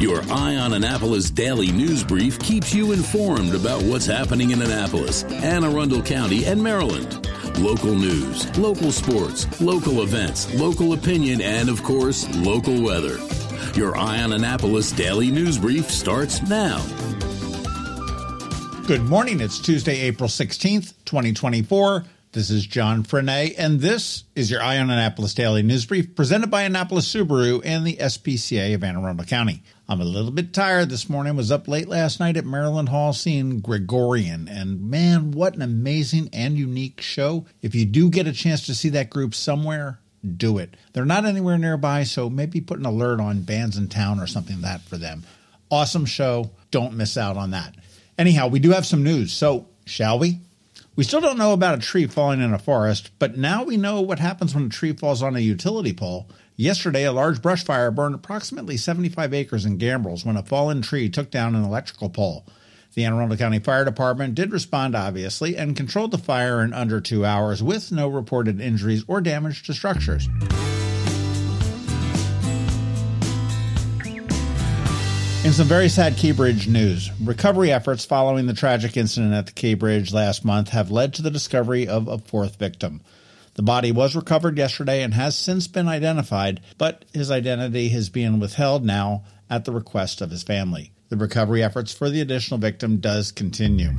Your Eye on Annapolis daily news brief keeps you informed about what's happening in Annapolis, Anne Arundel County, and Maryland. Local news, local sports, local events, local opinion, and, of course, local weather. Your Eye on Annapolis daily news brief starts now. Good morning. It's Tuesday, April 16th, 2024. This is John Frenaye, and this is your Eye on Annapolis Daily News Brief presented by Annapolis Subaru and the SPCA of Anne Arundel County. I'm a little bit tired this morning. Was up late last night at Maryland Hall seeing Gregorian, and man, what an amazing and unique show. If you do get a chance to see that group somewhere, do it. They're not anywhere nearby, so maybe put an alert on Bands in Town or something like that for them. Awesome show. Don't miss out on that. Anyhow, we do have some news, so shall we? We still don't know about a tree falling in a forest, but now we know what happens when a tree falls on a utility pole. Yesterday, a large brush fire burned approximately 75 acres in Gambrills when a fallen tree took down an electrical pole. The Anne Arundel County Fire Department did respond, obviously, and controlled the fire in under 2 hours with no reported injuries or damage to structures. In some very sad Key Bridge news, recovery efforts following the tragic incident at the Key Bridge last month have led to the discovery of a fourth victim. The body was recovered yesterday and has since been identified, but his identity is being withheld now at the request of his family. The recovery efforts for the additional victim does continue.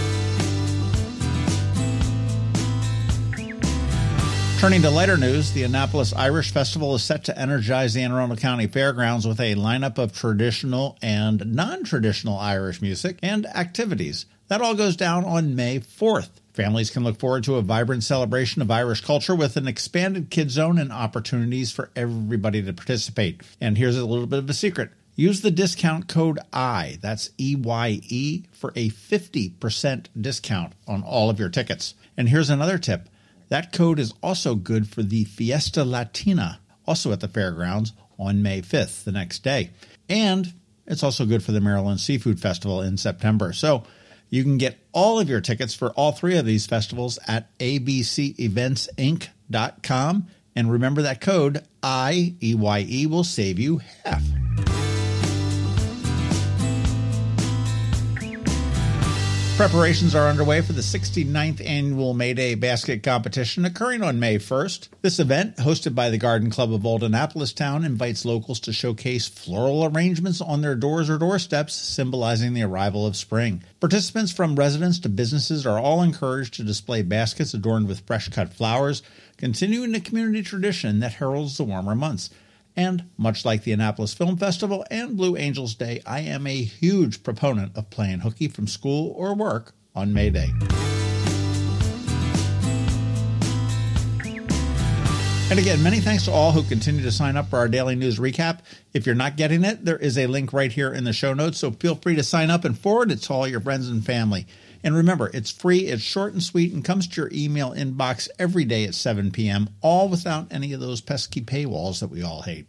Turning to lighter news, the Annapolis Irish Festival is set to energize the Anne Arundel County Fairgrounds with a lineup of traditional and non-traditional Irish music and activities. That all goes down on May 4th. Families can look forward to a vibrant celebration of Irish culture with an expanded kid zone and opportunities for everybody to participate. And here's a little bit of a secret. Use the discount code I, that's EYE, for a 50% discount on all of your tickets. And here's another tip. That code is also good for the Fiesta Latina, also at the fairgrounds, on May 5th, the next day. And it's also good for the Maryland Seafood Festival in September. So you can get all of your tickets for all three of these festivals at abceventsinc.com. And remember that code, IEYE, will save you half. Preparations are underway for the 69th Annual May Day Basket Competition occurring on May 1st. This event, hosted by the Garden Club of Old Annapolis Town, invites locals to showcase floral arrangements on their doors or doorsteps, symbolizing the arrival of spring. Participants from residents to businesses are all encouraged to display baskets adorned with fresh-cut flowers, continuing the community tradition that heralds the warmer months. And much like the Annapolis Film Festival and Blue Angels Day, I am a huge proponent of playing hooky from school or work on May Day. And again, many thanks to all who continue to sign up for our daily news recap. If you're not getting it, there is a link right here in the show notes, so feel free to sign up and forward it to all your friends and family. And remember, it's free, it's short and sweet, and comes to your email inbox every day at 7 p.m., all without any of those pesky paywalls that we all hate.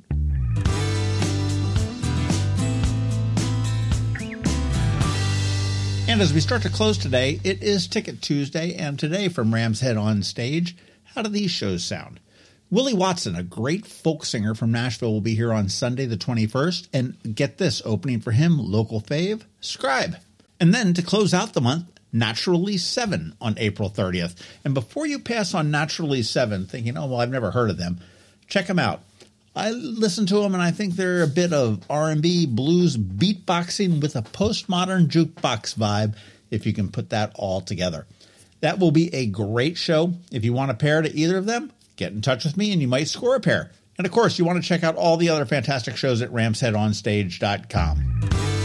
And as we start to close today, it is Ticket Tuesday, and today from Ram's Head on Stage, how do these shows sound? Willie Watson, a great folk singer from Nashville, will be here on Sunday the 21st, and get this, opening for him, local fave, Scribe. And then to close out the month, Naturally 7 on April 30th. And before you pass on Naturally 7, thinking, oh, well, I've never heard of them, check them out. I listen to them, and I think they're a bit of R&B, blues, beatboxing with a postmodern jukebox vibe, if you can put that all together. That will be a great show. If you want a pair to either of them, get in touch with me, and you might score a pair. And, of course, you want to check out all the other fantastic shows at ramsheadonstage.com.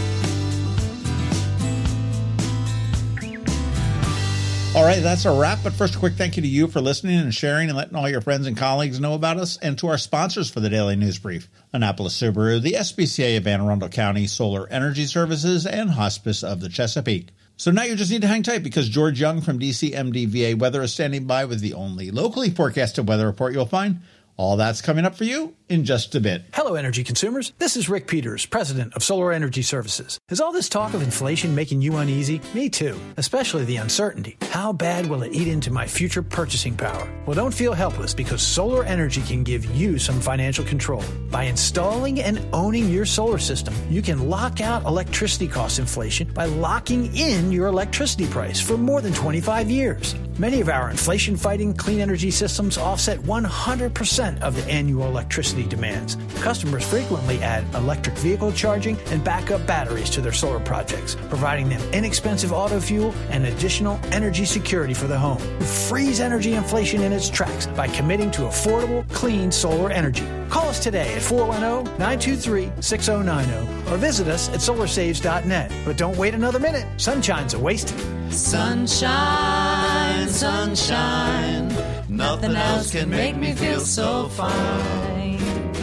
All right, that's a wrap. But first, a quick thank you to you for listening and sharing and letting all your friends and colleagues know about us, and to our sponsors for the Daily News Brief, Annapolis Subaru, the SPCA of Anne Arundel County, Solar Energy Services, and Hospice of the Chesapeake. So now you just need to hang tight, because George Young from DCMDVA Weather is standing by with the only locally forecasted weather report you'll find All that's coming up for you in just a bit. Hello, energy consumers. This is Rick Peters, president of Solar Energy Services. Is all this talk of inflation making you uneasy? Me too, especially the uncertainty. How bad will it eat into my future purchasing power? Well, don't feel helpless because solar energy can give you some financial control. By installing and owning your solar system, you can lock out electricity cost inflation by locking in your electricity price for more than 25 years. Many of our inflation-fighting clean energy systems offset 100% of the annual electricity demands. Customers frequently add electric vehicle charging and backup batteries to their solar projects, providing them inexpensive auto fuel and additional energy security for the home. Freeze energy inflation in its tracks by committing to affordable, clean solar energy. Call us today at 410-923-6090 or visit us at solarsaves.net. But don't wait another minute. Sunshine's a wasted. Sunshine, sunshine, nothing else can make me feel so fine.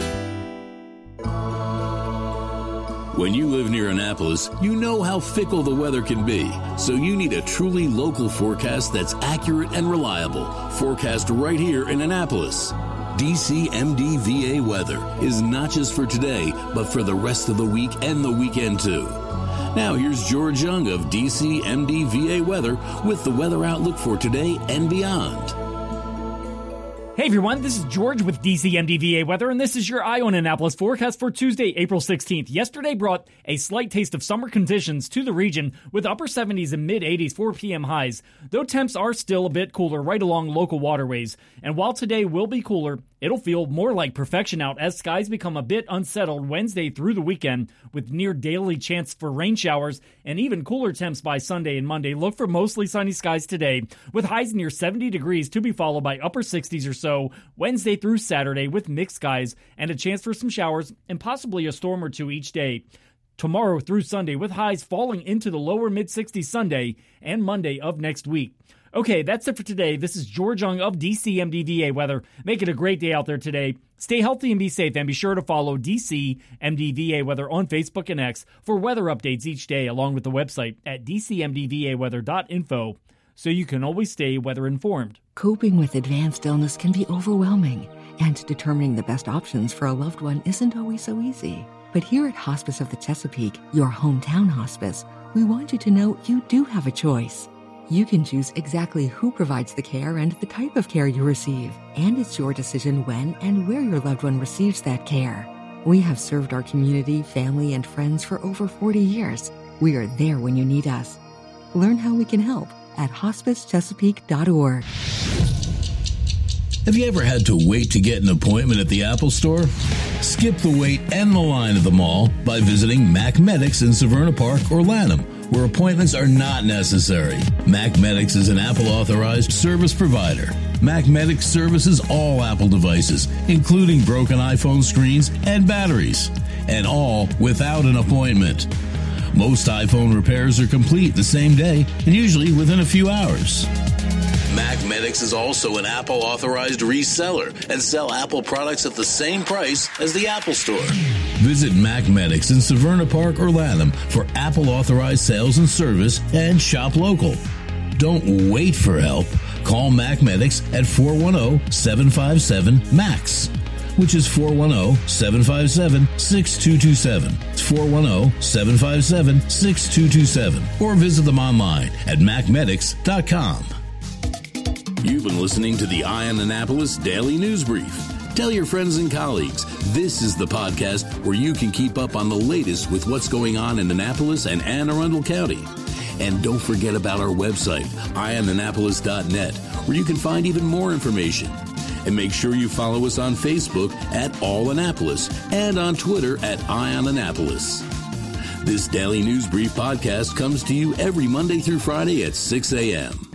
When you live near Annapolis, you know how fickle the weather can be. So you need a truly local forecast that's accurate and reliable. Forecast right here in Annapolis. DCMDVA weather is not just for today, but for the rest of the week and the weekend too. Now here's George Young of DCMDVA Weather with the weather outlook for today and beyond. Hey everyone, this is George with DCMDVA Weather, and this is your Eye on Annapolis forecast for Tuesday, April 16th. Yesterday brought a slight taste of summer conditions to the region with upper 70s and mid-80s 4 p.m. highs, though temps are still a bit cooler right along local waterways. And while today will be cooler, it'll feel more like perfection out as skies become a bit unsettled Wednesday through the weekend with near daily chance for rain showers and even cooler temps by Sunday and Monday. Look for mostly sunny skies today with highs near 70 degrees to be followed by upper 60s or so Wednesday through Saturday with mixed skies and a chance for some showers and possibly a storm or two each day. Tomorrow through Sunday with highs falling into the lower mid-60s Sunday and Monday of next week. Okay, that's it for today. This is George Young of DCMDVA Weather. Make it a great day out there today. Stay healthy and be safe, and be sure to follow DCMDVA Weather on Facebook and X for weather updates each day, along with the website at dcmdvaweather.info, so you can always stay weather informed. Coping with advanced illness can be overwhelming, and determining the best options for a loved one isn't always so easy. But here at Hospice of the Chesapeake, your hometown hospice, we want you to know you do have a choice. You can choose exactly who provides the care and the type of care you receive, and it's your decision when and where your loved one receives that care. We have served our community, family, and friends for over 40 years. We are there when you need us. Learn how we can help at hospicechesapeake.org. Have you ever had to wait to get an appointment at the Apple Store? Skip the wait and the line at the mall by visiting Mac Medics in Severna Park or Lanham, where appointments are not necessary. Mac Medics is an Apple-authorized service provider. Mac Medics services all Apple devices, including broken iPhone screens and batteries, and all without an appointment. Most iPhone repairs are complete the same day and usually within a few hours. Mac Medics is also an Apple-authorized reseller and sell Apple products at the same price as the Apple Store. Visit Mac Medics in Severna Park or Lanham for Apple-authorized sales and service and shop local. Don't wait for help. Call Mac Medics at 410-757-MAX, which is 410-757-6227. It's 410-757-6227. Or visit them online at macmedics.com. You've been listening to the Eye on Annapolis Daily News Brief. Tell your friends and colleagues, this is the podcast where you can keep up on the latest with what's going on in Annapolis and Anne Arundel County. And don't forget about our website, eyeonannapolis.net, where you can find even more information. And make sure you follow us on Facebook at All Annapolis and on Twitter at Eye on Annapolis. This Daily News Brief podcast comes to you every Monday through Friday at 6 a.m.